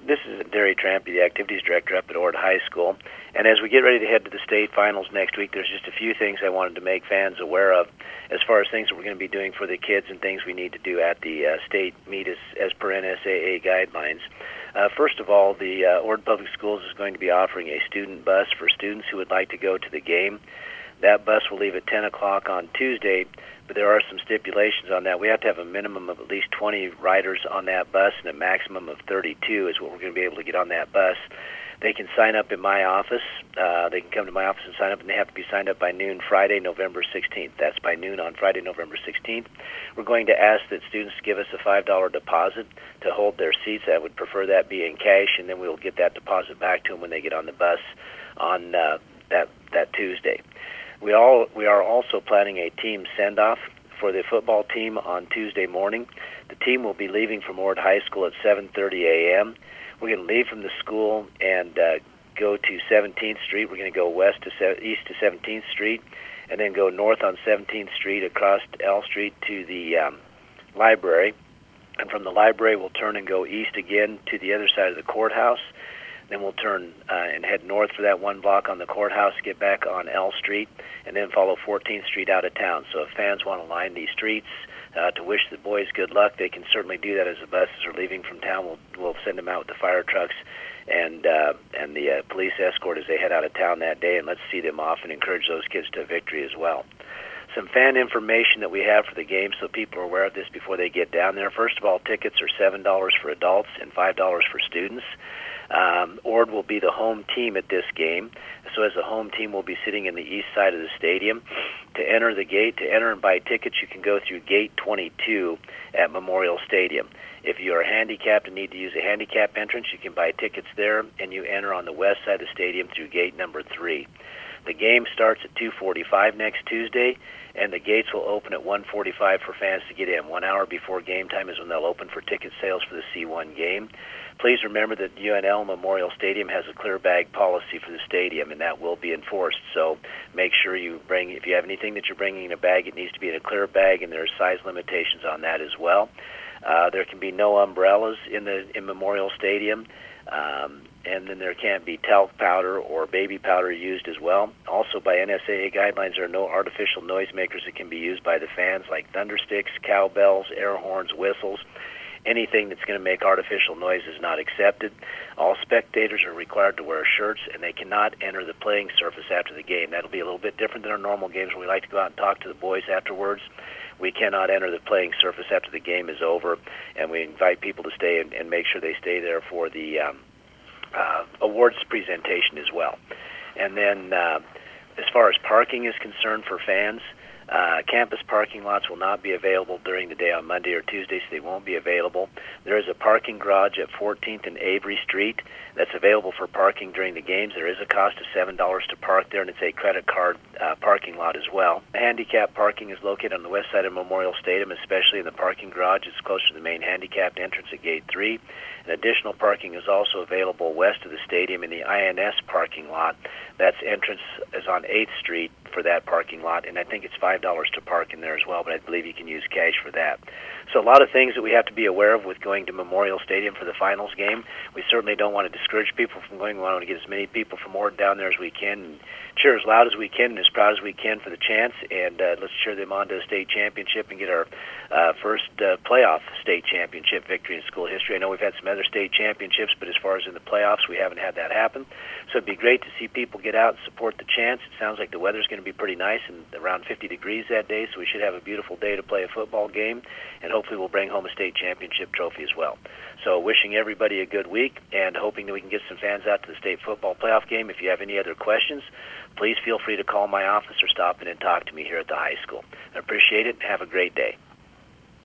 This is Derry Trampy, the activities director up at Ord High School. And as we get ready to head to the state finals next week, there's just a few things I wanted to make fans aware of as far as things that we're going to be doing for the kids and things we need to do at the state meet as per NSAA guidelines. First of all, the Ord Public Schools is going to be offering a student bus for students who would like to go to the game. That bus will leave at 10 o'clock on Tuesday, but there are some stipulations on that. We have to have a minimum of at least 20 riders on that bus, and a maximum of 32 is what we're going to be able to get on that bus. They can sign up in my office. They can come to my office and sign up, and they have to be signed up by noon Friday, November 16th. That's by noon on Friday, November 16th. We're going to ask that students give us a $5 deposit to hold their seats. I would prefer that be in cash, and then we'll get that deposit back to them when they get on the bus on that Tuesday. We are also planning a team send-off for the football team on Tuesday morning. The team will be leaving from Ord High School at 7:30 a.m. We're going to leave from the school and go to 17th Street. We're going to go east to 17th Street, and then go north on 17th Street across L Street to the library. And from the library, we'll turn and go east again to the other side of the courthouse. Then we'll turn and head north for that one block on the courthouse, get back on L Street, and then follow 14th Street out of town. So if fans want to line these streets to wish the boys good luck, they can certainly do that as the buses are leaving from town. We'll send them out with the fire trucks and the police escort as they head out of town that day, and let's see them off and encourage those kids to victory as well. Some fan information that we have for the game so people are aware of this before they get down there. First of all, tickets are $7 for adults and $5 for students. Ord will be the home team at this game. So as a home team, we'll be sitting in the east side of the stadium. To enter and buy tickets, you can go through Gate 22 at Memorial Stadium. If you are handicapped and need to use a handicap entrance, you can buy tickets there, and you enter on the west side of the stadium through Gate number 3. The game starts at 2:45 next Tuesday, and the gates will open at 1:45 for fans to get in. 1 hour before game time is when they'll open for ticket sales for the C1 game. Please remember that UNL Memorial Stadium has a clear bag policy for the stadium, and that will be enforced. So make sure if you have anything that you're bringing in a bag, it needs to be in a clear bag, and there are size limitations on that as well. There can be no umbrellas in Memorial Stadium. And then there can't be talc powder or baby powder used as well. Also, by NSAA guidelines, there are no artificial noisemakers that can be used by the fans, like thundersticks, cowbells, air horns, whistles. Anything that's going to make artificial noise is not accepted. All spectators are required to wear shirts, and they cannot enter the playing surface after the game. That'll be a little bit different than our normal games where we like to go out and talk to the boys afterwards. We cannot enter the playing surface after the game is over, and we invite people to stay and make sure they stay there for the awards presentation as well. And then as far as parking is concerned for fans, campus parking lots will not be available during the day on Monday or Tuesday, so they won't be available. There is a parking garage at 14th and Avery Street that's available for parking during the games. There is a cost of $7 to park there, and it's a credit card parking lot as well. Handicap parking is located on the west side of Memorial Stadium, especially in the parking garage. It's closer to the main handicapped entrance at Gate 3. And additional parking is also available west of the stadium in the INS parking lot. That's entrance is on 8th Street for that parking lot, and I think it's $5 to park in there as well, but I believe you can use cash for that. So a lot of things that we have to be aware of with going to Memorial Stadium for the finals game. We certainly don't want to discourage people from going. We want to get as many people from Ord down there as we can and cheer as loud as we can and as proud as we can for the chance, and let's cheer them on to a state championship and get our first playoff state championship victory in school history. I know we've had some other state championships, but as far as in the playoffs, we haven't had that happen. So it'd be great to see people get out and support the chance. It sounds like the weather's going to be pretty nice and around 50 degrees that day, so we should have a beautiful day to play a football game, and hopefully we'll bring home a state championship trophy as well. So wishing everybody a good week and hoping that we can get some fans out to the state football playoff game. If you have any other questions, please feel free to call my office or stop in and talk to me here at the high school. I appreciate it, and have a great day.